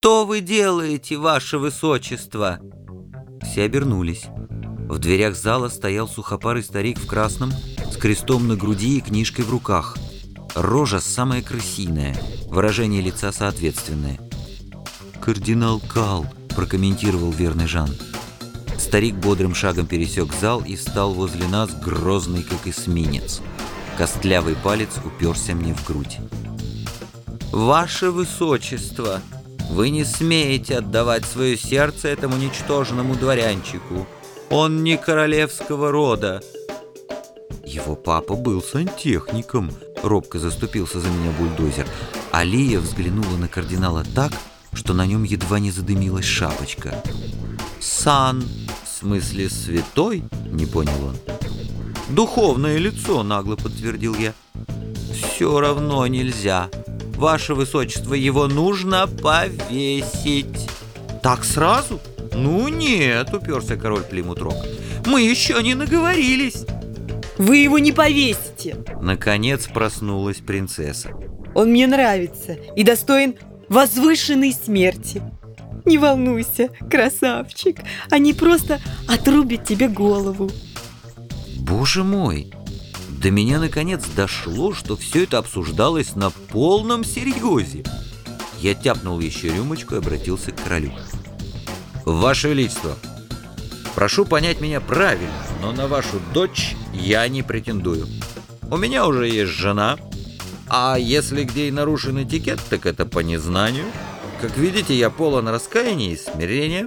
«Что вы делаете, ваше высочество?» Все обернулись. В дверях зала стоял сухопарый старик в красном, с крестом на груди и книжкой в руках. Рожа самая крысиная, выражение лица соответственное. «Кардинал Кал», — прокомментировал верный Жан. Старик бодрым шагом пересек зал и встал возле нас, грозный, как эсминец. Костлявый палец уперся мне в грудь. «Ваше высочество, вы не смеете отдавать свое сердце этому ничтожному дворянчику. Он не королевского рода». «Его папа был сантехником», — робко заступился за меня бульдозер. Алия взглянула на кардинала так, что на нем едва не задымилась шапочка. «Сан, в смысле святой?» — не понял он. «Духовное лицо», — нагло подтвердил я. «Все равно нельзя. Ваше высочество, его нужно повесить». «Так сразу?» «Ну нет», — уперся король Плимут-Рок. «Мы еще не наговорились». «Вы его не повесите!» Наконец проснулась принцесса. «Он мне нравится и достоин возвышенной смерти. Не волнуйся, красавчик, они просто отрубят тебе голову». Боже мой! До меня наконец дошло, что все это обсуждалось на полном серьезе. Я тяпнул еще рюмочку и обратился к королю. «Ваше Величество, прошу понять меня правильно, но на вашу дочь я не претендую. У меня уже есть жена, а если где и нарушен этикет, так это по незнанию. Как видите, я полон раскаяния и смирения».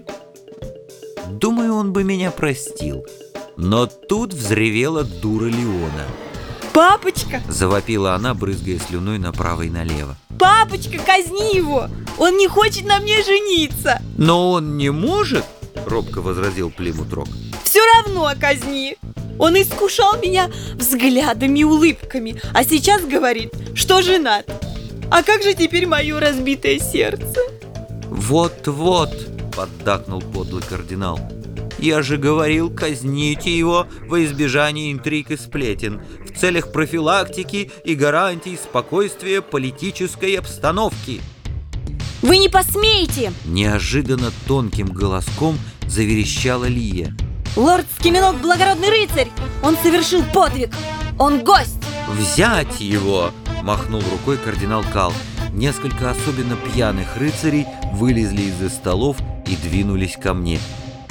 Думаю, он бы меня простил. Но тут взревела дура Леона. «Папочка!» — завопила она, брызгая слюной направо и налево. «Папочка, казни его! Он не хочет на мне жениться!» «Но он не может!» — робко возразил Плимут-Рок. «Все равно казни! Он искушал меня взглядами и улыбками, а сейчас говорит, что женат. А как же теперь мое разбитое сердце?» «Вот-вот!» — поддакнул подлый кардинал. «Я же говорил, казните его во избежание интриг и сплетен, в целях профилактики и гарантий спокойствия политической обстановки». «Вы не посмеете!» — неожиданно тонким голоском заверещала Лия. «Лорд Скиминок — благородный рыцарь! Он совершил подвиг! Он гость!» «Взять его!» — махнул рукой кардинал Кал. Несколько особенно пьяных рыцарей вылезли из-за столов и двинулись ко мне.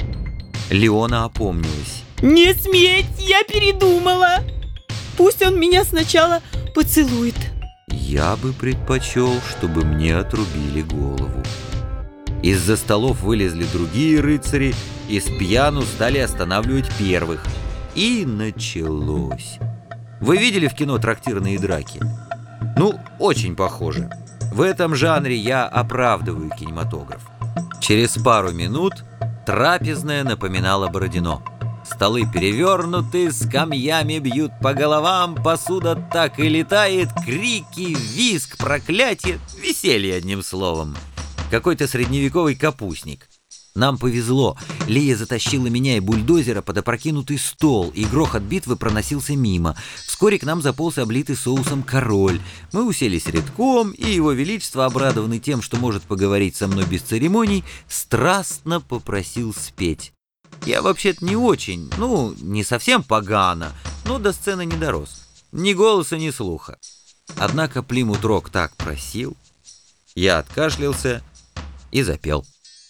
Леона опомнилась. «Не сметь, я передумала! Пусть он меня сначала поцелует!» Я бы предпочел, чтобы мне отрубили голову. Из-за столов вылезли другие рыцари и с пьяну стали останавливать первых. И началось. Вы видели в кино трактирные драки? Ну, очень похоже. В этом жанре я оправдываю кинематограф. Через пару минут трапезная напоминала Бородино. Столы перевернуты, скамьями бьют по головам, посуда так и летает, крики, визг, проклятие, веселье одним словом. Какой-то средневековый капустник. Нам повезло. Лия затащила меня и бульдозера под опрокинутый стол, и грохот битвы проносился мимо. Вскоре к нам заполз облитый соусом король. Мы уселись рядком, и его величество, обрадованный тем, что может поговорить со мной без церемоний, страстно попросил спеть. Я вообще-то не очень, не совсем погано, но до сцены не дорос. Ни голоса, ни слуха. Однако Плимут-Рок так просил. Я откашлялся и запел.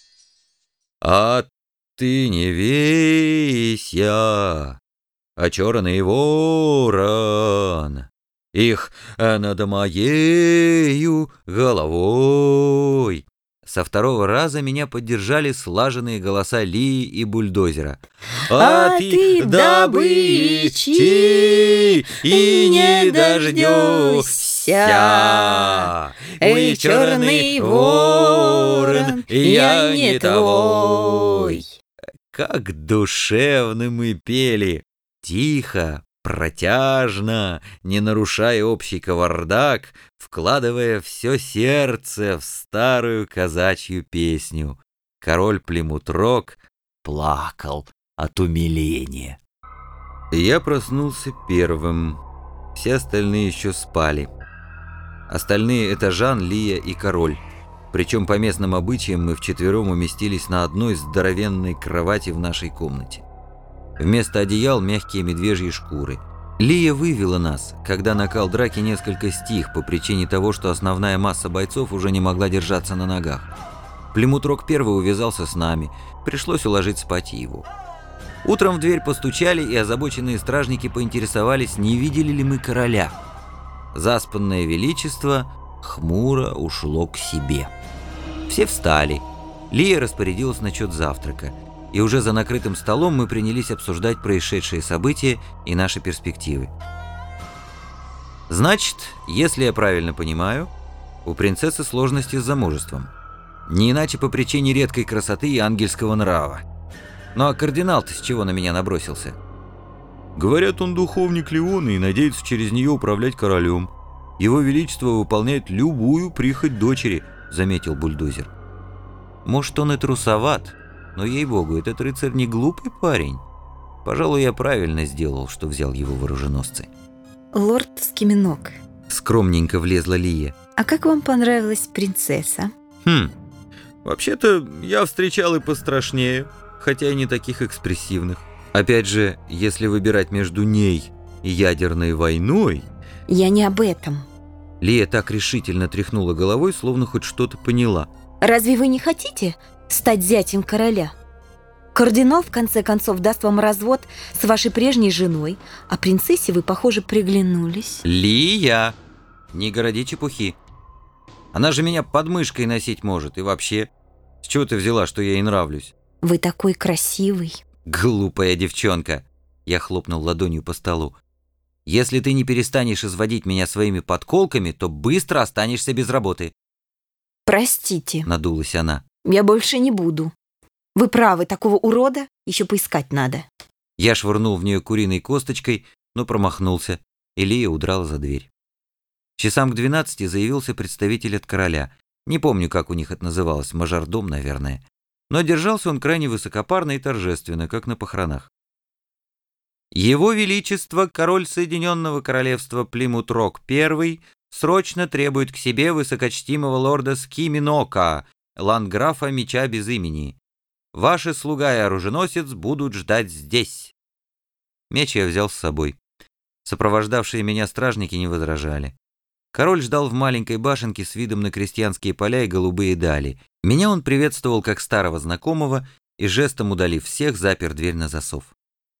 «А ты не вейся, а черный ворон, их над моею головой». Со второго раза меня поддержали слаженные голоса Лии и бульдозера. «А ты добычи и не дождешься, ой, черный ворон, я не твой». Как душевно мы пели, тихо, протяжно, не нарушая общий кавардак, вкладывая все сердце в старую казачью песню. Король Плимут-Рок плакал от умиления. Я проснулся первым. Все остальные еще спали. Остальные — это Жан, Лия и король. Причем по местным обычаям мы вчетвером уместились на одной здоровенной кровати в нашей комнате. Вместо одеял мягкие медвежьи шкуры. Лия вывела нас, когда накал драки несколько стих по причине того, что основная масса бойцов уже не могла держаться на ногах. Плимут-Рок первый увязался с нами, пришлось уложить спать его. Утром в дверь постучали, и озабоченные стражники поинтересовались, не видели ли мы короля. Заспанное величество хмуро ушло к себе. Все встали. Лия распорядилась насчет завтрака, и уже за накрытым столом мы принялись обсуждать происшедшие события и наши перспективы. Значит, если я правильно понимаю, у принцессы сложности с замужеством. Не иначе по причине редкой красоты и ангельского нрава. Ну а кардинал-то с чего на меня набросился? Говорят, он духовник Леона и надеется через нее управлять королем. Его величество выполняет любую прихоть дочери, заметил бульдозер. Может, он и трусоват, но, ей-богу, этот рыцарь не глупый парень. Пожалуй, я правильно сделал, что взял его в оруженосцы. Лорд Скиминок, Скромненько влезла Лия. а как вам понравилась принцесса? Вообще-то я встречал и пострашнее, хотя и не таких экспрессивных. Опять же, если выбирать между ней и ядерной войной... Я не об этом. Лия так решительно тряхнула головой, словно хоть что-то поняла. Разве вы не хотите стать зятем короля? Кардинал, в конце концов, даст вам развод с вашей прежней женой, а принцессе вы, похоже, приглянулись. Лия! Не городи чепухи. Она же меня под мышкой носить может, и вообще... С чего ты взяла, что я ей нравлюсь? Вы такой красивый. Глупая девчонка. Я хлопнул ладонью по столу. Если ты не перестанешь изводить меня своими подколками, то быстро останешься без работы. Простите, Надулась она. я больше не буду. Вы правы, такого урода еще поискать надо. Я швырнул в нее куриной косточкой, но промахнулся, и Лия удрала за дверь. Часам к 12 заявился представитель от короля. Не помню, как у них это называлось, мажордом, наверное. Но держался он крайне высокопарно и торжественно, как на похоронах. Его Величество, король Соединенного Королевства Плимут-Рок I, срочно требует к себе высокочтимого лорда Скиминока, ландграфа Меча без имени. Ваши слуга и оруженосец будут ждать здесь. Меч я взял с собой. Сопровождавшие меня стражники не возражали. Король ждал в маленькой башенке с видом на крестьянские поля и голубые дали. Меня он приветствовал как старого знакомого и, жестом удалив всех, запер дверь на засов.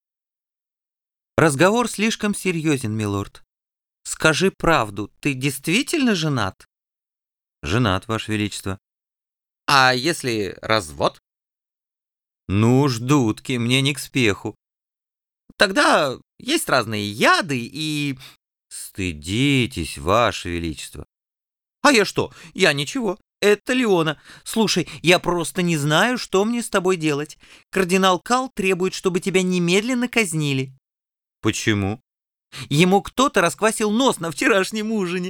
«Разговор слишком серьезен, милорд. Скажи правду, ты действительно женат?» «Женат, Ваше Величество». «А если развод?» «Ну, ждутки, мне не к спеху». «Тогда есть разные яды и...» «Стыдитесь, Ваше Величество». «А я что? Я ничего. Это Леона. Слушай, я просто не знаю, что мне с тобой делать. Кардинал Кал требует, чтобы тебя немедленно казнили». «Почему?» «Ему кто-то расквасил нос на вчерашнем ужине».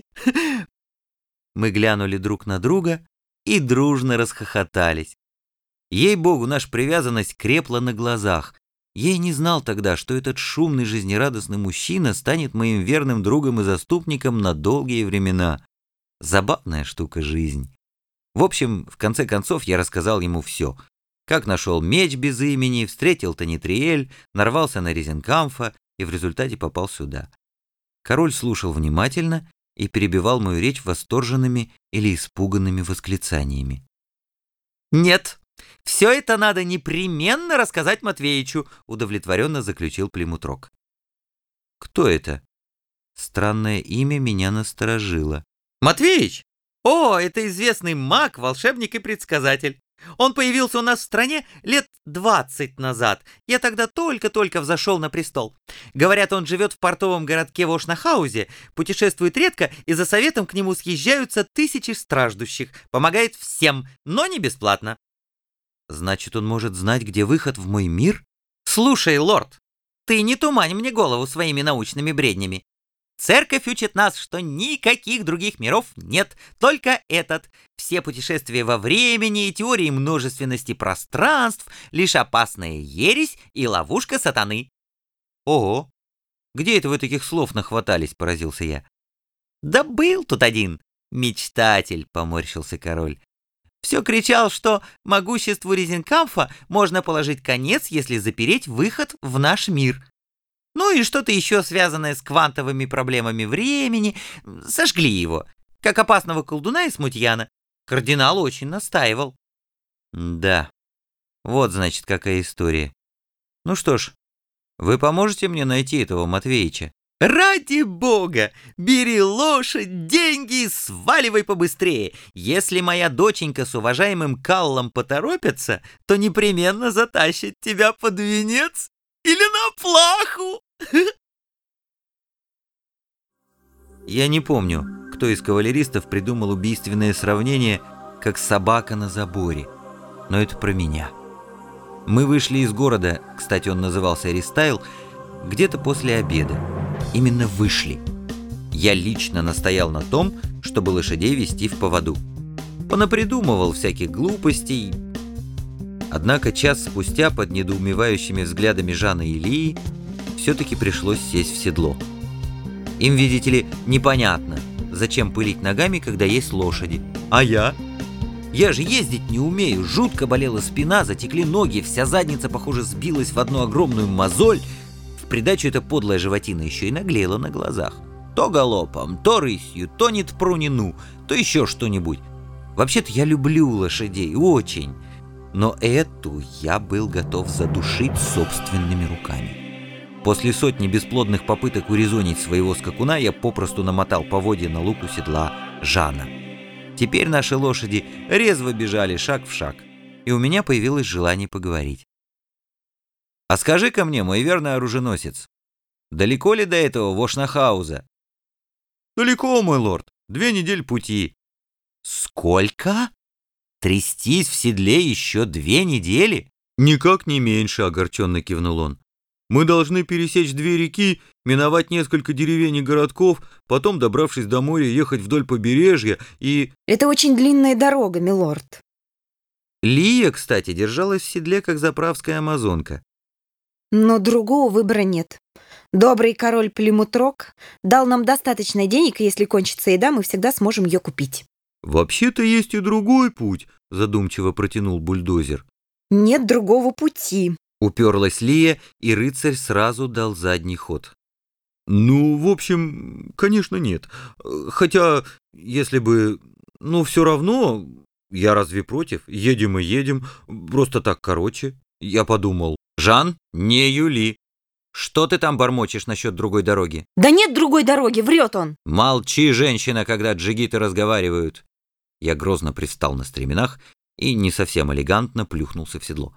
Мы глянули друг на друга и дружно расхохотались. Ей-богу, наша привязанность крепла на глазах. Я и не знал тогда, что этот шумный, жизнерадостный мужчина станет моим верным другом и заступником на долгие времена. Забавная штука жизнь. В общем, в конце концов я рассказал ему все. Как нашел меч без имени, встретил Танитриэль, нарвался на Резенкамфа и в результате попал сюда. Король слушал внимательно и перебивал мою речь восторженными или испуганными восклицаниями. «Нет, все это надо непременно рассказать Матвеичу», удовлетворенно заключил Плимут-Рок. «Кто это?» Странное имя меня насторожило. «Матвеич? О, это известный маг, волшебник и предсказатель. Он появился у нас в стране лет 20 назад. Я тогда только-только взошел на престол. Говорят, он живет в портовом городке Вошнахаузе, путешествует редко, и за советом к нему съезжаются тысячи страждущих. Помогает всем, но не бесплатно». «Значит, он может знать, где выход в мой мир?» «Слушай, лорд, ты не тумань мне голову своими научными бреднями. Церковь учит нас, что никаких других миров нет, только этот. Все путешествия во времени и теории множественности пространств — лишь опасная ересь и ловушка сатаны». «Ого! Где это вы таких слов нахватались?» — поразился я. «Да был тут один мечтатель», — поморщился король. Все кричал, что могуществу Резенкамфа можно положить конец, если запереть выход в наш мир. Ну и что-то еще связанное с квантовыми проблемами времени. Сожгли его, как опасного колдуна и смутьяна. Кардинал очень настаивал. Да, вот, значит, какая история. Ну что ж, вы поможете мне найти этого Матвеича? Ради бога! Бери лошадь, деньги и сваливай побыстрее. Если моя доченька с уважаемым Каллом поторопится, то непременно затащит тебя под венец или на плаху. Я не помню, кто из кавалеристов придумал убийственное сравнение, как собака на заборе. Но это про меня. Мы вышли из города, кстати, он назывался Аристайл, где-то после обеда. Именно вышли. Я лично настоял на том, чтобы лошадей вести в поводу. Понапридумывал всяких глупостей. Однако час спустя, под недоумевающими взглядами Жана и Ильи, все-таки пришлось сесть в седло. Им, видите ли, непонятно, зачем пылить ногами, когда есть лошади. А я? Я же ездить не умею, жутко болела спина, затекли ноги, вся задница, похоже, сбилась в одну огромную мозоль. В придачу эта подлая животина еще и наглела на глазах. То галопом, то рысью, то не тпрунину, то еще что-нибудь. Вообще-то я люблю лошадей, очень. Но эту я был готов задушить собственными руками. После сотни бесплодных попыток урезонить своего скакуна я попросту намотал поводья на луку седла Жана. Теперь наши лошади резво бежали шаг в шаг, и у меня появилось желание поговорить. «А скажи-ка мне, мой верный оруженосец, далеко ли до этого Вошнахауза?» «Далеко, мой лорд, 2 недели пути». «Сколько? Трястись в седле еще 2 недели?» «Никак не меньше», — огорченно кивнул он. «Мы должны пересечь 2 реки, миновать несколько деревень и городков, потом, добравшись до моря, ехать вдоль побережья и...» Это очень длинная дорога, милорд. Лия, кстати, держалась в седле, как заправская амазонка. Но другого выбора нет. Добрый король Плимутрок дал нам достаточно денег, и если кончится еда, мы всегда сможем ее купить. «Вообще-то есть и другой путь», — задумчиво протянул бульдозер. Нет другого пути. Уперлась Лия, и рыцарь сразу дал задний ход. «Ну, в общем, конечно, нет. Хотя, если бы... Ну, все равно, я разве против? Едем и едем, просто так короче». Я подумал. «Жан, не юли. Что ты там бормочешь насчет другой дороги?» Да нет другой дороги, врет он. «Молчи, женщина, когда джигиты разговаривают». Я грозно привстал на стременах и не совсем элегантно плюхнулся в седло.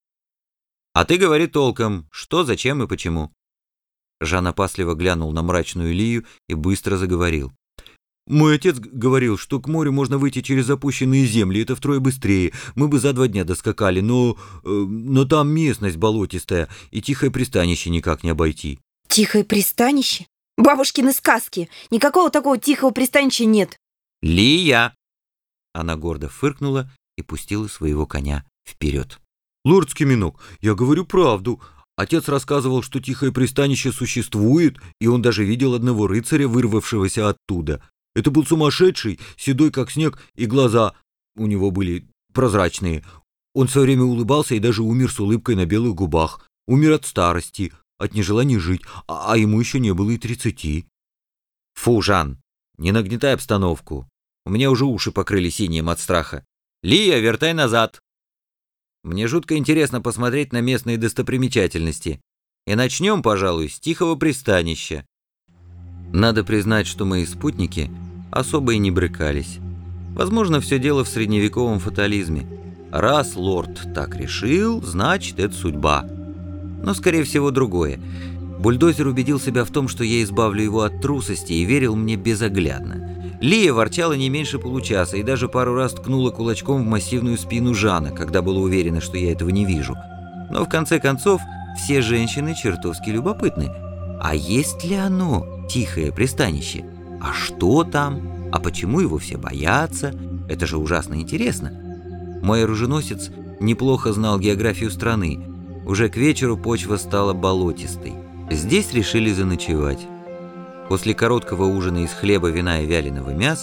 «А ты говори толком, что, зачем и почему». Жан опасливо глянул на мрачную Лию и быстро заговорил. «Мой отец говорил, что к морю можно выйти через запущенные земли, это втрое быстрее. Мы бы за 2 дня доскакали, но там местность болотистая, и тихое пристанище никак не обойти». Тихое пристанище? Бабушкины сказки. Никакого такого тихого пристанища нет. «Лия!» Она гордо фыркнула и пустила своего коня вперед. «Лорд Скиминок, я говорю правду. Отец рассказывал, что тихое пристанище существует, и он даже видел одного рыцаря, вырвавшегося оттуда. Это был сумасшедший, седой как снег, и глаза у него были прозрачные. Он все время улыбался и даже умер с улыбкой на белых губах. Умер от старости, от нежелания жить, а ему еще не было и 30. «Фу, Жан, не нагнетай обстановку. У меня уже уши покрыли синим от страха. Лия, вертай назад. Мне жутко интересно посмотреть на местные достопримечательности. И начнем, пожалуй, с тихого пристанища». Надо признать, что мои спутники особо и не брыкались. Возможно, все дело в средневековом фатализме. Раз лорд так решил, значит, это судьба. Но, скорее всего, другое. Бульдозер убедил себя в том, что я избавлю его от трусости, и верил мне безоглядно. Лия ворчала не меньше получаса и даже пару раз ткнула кулачком в массивную спину Жана, когда была уверена, что я этого не вижу. Но в конце концов, все женщины чертовски любопытны. А есть ли оно, тихое пристанище? А что там? А почему его все боятся? Это же ужасно интересно. Мой оруженосец неплохо знал географию страны. Уже к вечеру почва стала болотистой. Здесь решили заночевать. После короткого ужина из хлеба, вина и вяленого мяса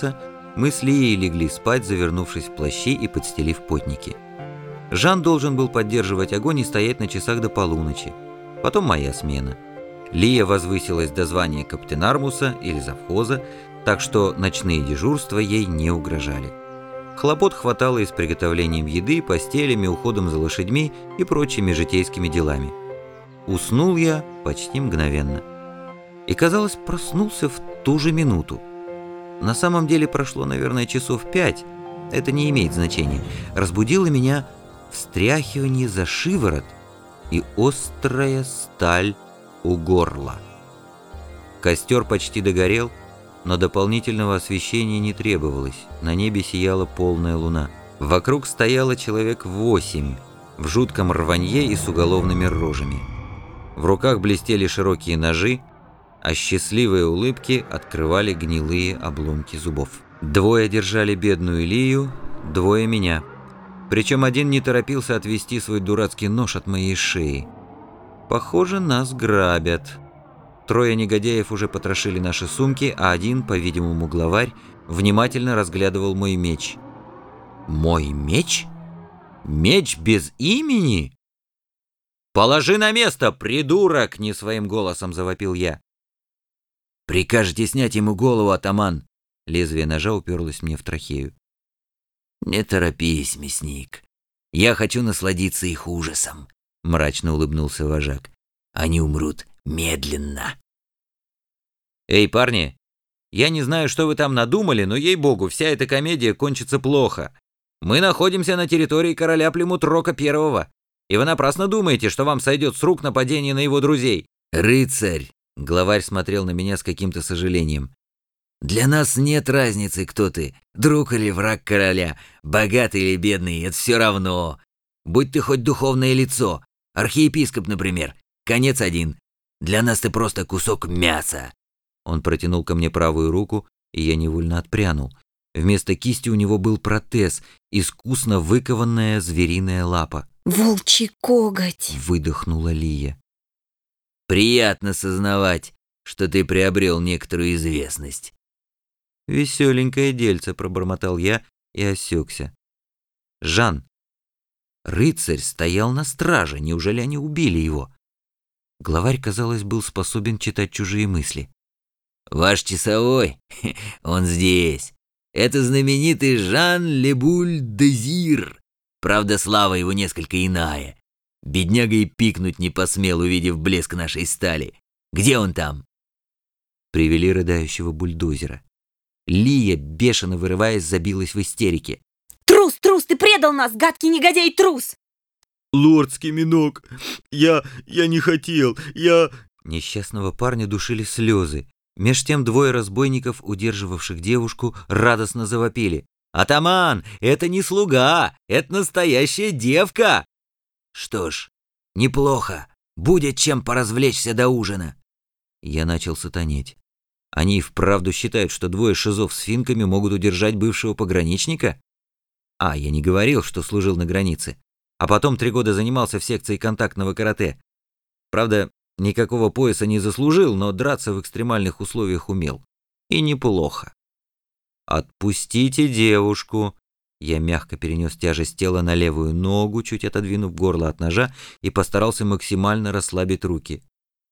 Мы с Лией легли спать, завернувшись в плащи и подстелив потники. Жан должен был поддерживать огонь и стоять на часах до полуночи. Потом моя смена. Лия возвысилась до звания каптенармуса или завхоза, так что ночные дежурства ей не угрожали. Хлопот хватало и с приготовлением еды, постелями, уходом за лошадьми и прочими житейскими делами. Уснул я почти мгновенно. И, казалось, проснулся в ту же минуту. На самом деле прошло, наверное, часов 5. Это не имеет значения. Разбудило меня встряхивание за шиворот и острая сталь у горла. Костер почти догорел, но дополнительного освещения не требовалось. На небе сияла полная луна. Вокруг стояло человек 8 в жутком рванье и с уголовными рожами. В руках блестели широкие ножи, а счастливые улыбки открывали гнилые обломки зубов. 2 держали бедную Лию, 2 меня. Причем один не торопился отвести свой дурацкий нож от моей шеи. Похоже, нас грабят. 3 негодяев уже потрошили наши сумки, а один, по-видимому, главарь, внимательно разглядывал мой меч. Мой меч? Меч без имени? «Положи на место, придурок!» — не своим голосом завопил я. «Прикажете снять ему голову, атаман?» Лезвие ножа уперлось мне в трахею. «Не торопись, мясник. Я хочу насладиться их ужасом», — мрачно улыбнулся вожак. «Они умрут медленно». «Эй, парни, я не знаю, что вы там надумали, но, ей-богу, вся эта комедия кончится плохо. Мы находимся на территории короля Плимут-Рока I, и вы напрасно думаете, что вам сойдет с рук нападение на его друзей». «Рыцарь», — главарь смотрел на меня с каким-то сожалением, «для нас нет разницы, кто ты, друг или враг короля, богатый или бедный, это все равно. Будь ты хоть духовное лицо, архиепископ, например, конец один. Для нас ты просто кусок мяса». Он протянул ко мне правую руку, и я невольно отпрянул. Вместо кисти у него был протез, искусно выкованная звериная лапа. «Волчий коготь!» — выдохнула Лия. «Приятно сознавать, что ты приобрел некоторую известность». «Веселенькое дельце», — пробормотал я и осекся. «Жан, рыцарь стоял на страже, неужели они убили его?» Главарь, казалось, был способен читать чужие мысли. «Ваш часовой, он здесь. Это знаменитый Жан Лебуль-Дезир. Правда, слава его несколько иная. Бедняга и пикнуть не посмел, увидев блеск нашей стали. Где он там?» Привели рыдающего бульдозера. Лия, бешено вырываясь, забилась в истерике. «Трус, трус, ты предал нас, гадкий негодяй, трус!» «Лордский минок, я не хотел, я...» Несчастного парня душили слезы. Меж тем 2 разбойников, удерживавших девушку, радостно завопили. «Атаман, это не слуга, это настоящая девка!» «Что ж, неплохо, будет чем поразвлечься до ужина». Я начал сатанеть. Они и вправду считают, что 2 шизов с финками могут удержать бывшего пограничника? Я не говорил, что служил на границе. А потом 3 года занимался в секции контактного карате. Правда, никакого пояса не заслужил, но драться в экстремальных условиях умел. И неплохо. «Отпустите девушку!» Я мягко перенес тяжесть тела на левую ногу, чуть отодвинув горло от ножа, и постарался максимально расслабить руки.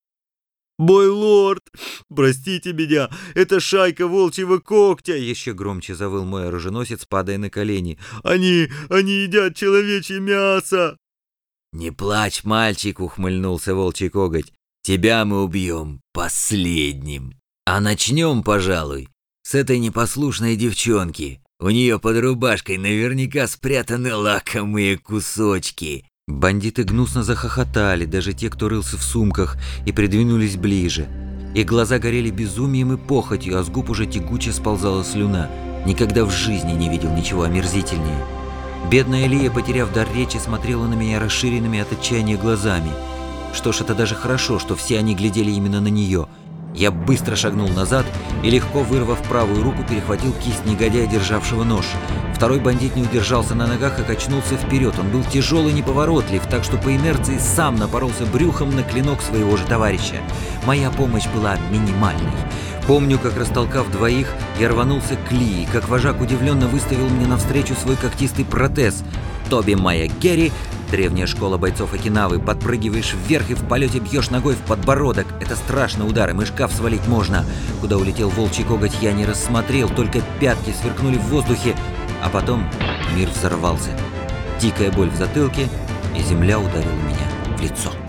«Мой лорд, простите меня, это шайка волчьего когтя!» Еще громче завыл мой оруженосец, падая на колени. Они едят человечье мясо!» «Не плачь, мальчик!» — ухмыльнулся волчий коготь. «Тебя мы убьем последним. А начнем, пожалуй, с этой непослушной девчонки. У нее под рубашкой наверняка спрятаны лакомые кусочки». Бандиты гнусно захохотали, даже те, кто рылся в сумках, и придвинулись ближе. Их глаза горели безумием и похотью, а с губ уже тягуче сползала слюна. Никогда в жизни не видел ничего омерзительнее. Бедная Лия, потеряв дар речи, смотрела на меня расширенными от отчаяния глазами. Что ж, это даже хорошо, что все они глядели именно на нее. Я быстро шагнул назад и, легко вырвав правую руку, перехватил кисть негодяя, державшего нож. Второй бандит не удержался на ногах и качнулся вперед. Он был тяжелый и неповоротлив, так что по инерции сам напоролся брюхом на клинок своего же товарища. Моя помощь была минимальной. Помню, как, растолкав двоих, я рванулся к Лии, как вожак удивленно выставил мне навстречу свой когтистый протез. Тоби Майя Герри, древняя школа бойцов Окинавы, подпрыгиваешь вверх и в полете бьешь ногой в подбородок. Это страшный удар, им и шкаф свалить можно. Куда улетел волчий коготь, я не рассмотрел, только пятки сверкнули в воздухе, а потом мир взорвался. Дикая боль в затылке, и земля ударила меня в лицо.